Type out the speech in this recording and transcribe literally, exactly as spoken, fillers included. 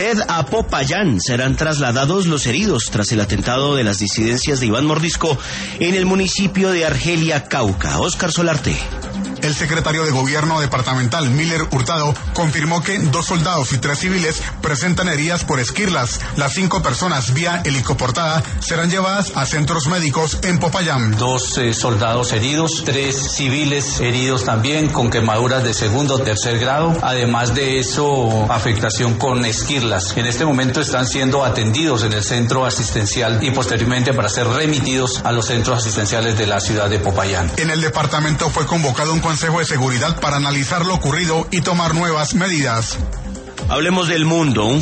Merced a Popayán serán trasladados los heridos tras el atentado de las disidencias de Iván Mordisco en el municipio de Argelia, Cauca. Óscar Solarte. El secretario de Gobierno departamental, Miller Hurtado, confirmó que dos soldados y tres civiles presentan heridas por esquirlas. Las cinco personas vía helicoportada serán llevadas a centros médicos en Popayán. Dos eh, soldados heridos, tres civiles heridos también con quemaduras de segundo o tercer grado. Además de eso, afectación con esquirlas. En este momento están siendo atendidos en el centro asistencial y posteriormente para ser remitidos a los centros asistenciales de la ciudad de Popayán. En el departamento fue convocado un Consejo de Seguridad para analizar lo ocurrido y tomar nuevas medidas. Hablemos del mundo. Un